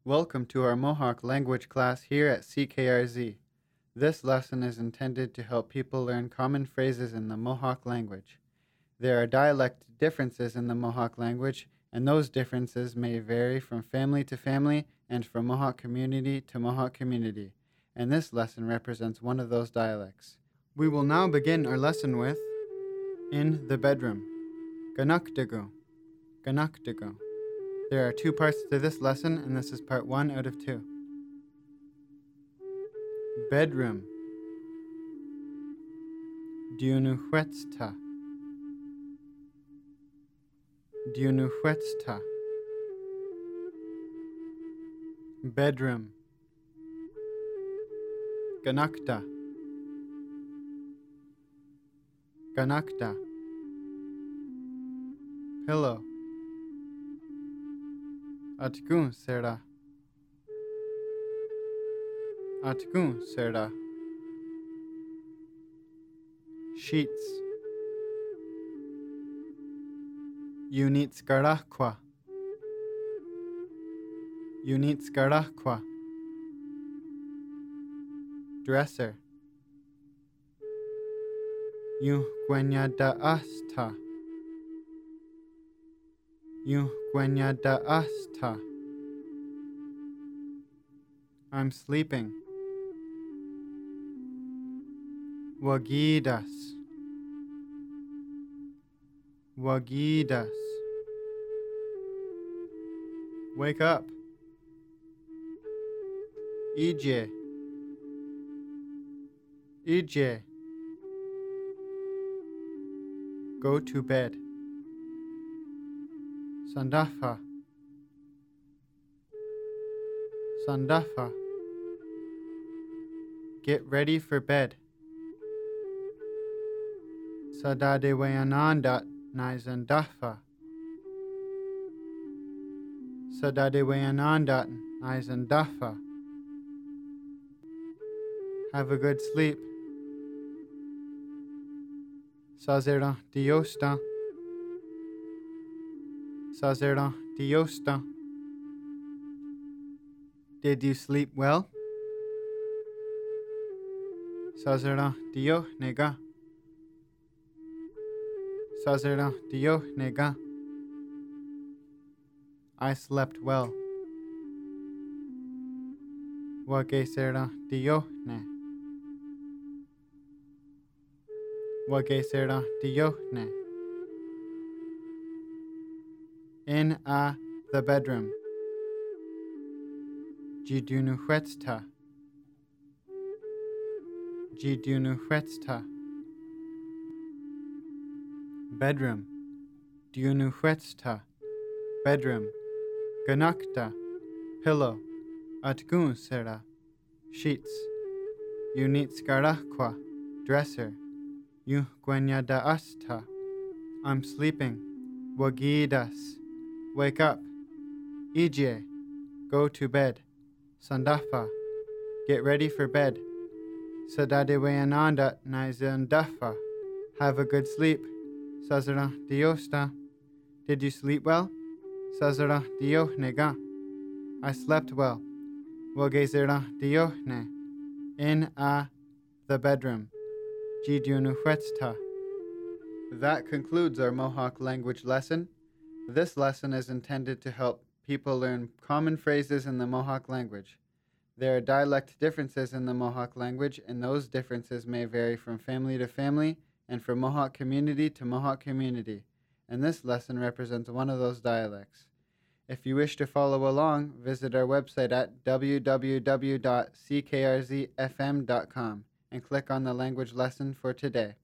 Welcome to our Mohawk language class here at CKRZ. This lesson is intended to help people learn common phrases in the Mohawk language. There are dialect differences in the Mohawk language, and those differences may vary from family to family and from Mohawk community to Mohawk community, and this lesson represents one of those dialects. We will now begin our lesson with In the Bedroom. Ganukdagu. Ganukdagu. There are two parts to this lesson, and this is part 1 out of 2. Bedroom. Diunuhuetsta. Diunuhuetsta. Bedroom. Ganukda. Ganukda. Pillow. Atgun serda. Atgun serda. Sheets. Unitskarahqua. Unitskarahqua. Dresser. Yuhguenyadaasta. Yuhguenyadaasta. I'm sleeping. Wagidas. Wagidas. Wake up. EJ. EJ. Go to bed. Sandafa. Sandafa. Get ready for bed. Sadadewayananda Nizandafa. Sadadewayananda Nizandafa. Have a good sleep. Sazera diosta. Sazera diosta. Did you sleep well? Sazera dio nega. Sazera dio nega. I slept well. Wagesera dio ne. Wagesera dio ne. In the bedroom. Jidunuhuetsta. Jidunuhuetsta. Bedroom. Diunuhuetsta. Bedroom. Ganukda. Pillow. Atgun sera. Sheets. Unitskarahqua. Dresser. Yuhguenyadaasta. I'm sleeping. Wagidas. Wake up. EJ. Go to bed. Sandafa. Get ready for bed. Sadadewayananda Nizandafa. Have a good sleep. Sazera diosta. Did you sleep well? Sazera dio nega. I slept well. Wagezera dio ne. In the bedroom. Jidunuhuetsta. That concludes our Mohawk language lesson. This lesson is intended to help people learn common phrases in the Mohawk language. There are dialect differences in the Mohawk language, and those differences may vary from family to family and from Mohawk community to Mohawk community, and this lesson represents one of those dialects. If you wish to follow along, visit our website at www.ckrзfm.com and click on the language lesson for today.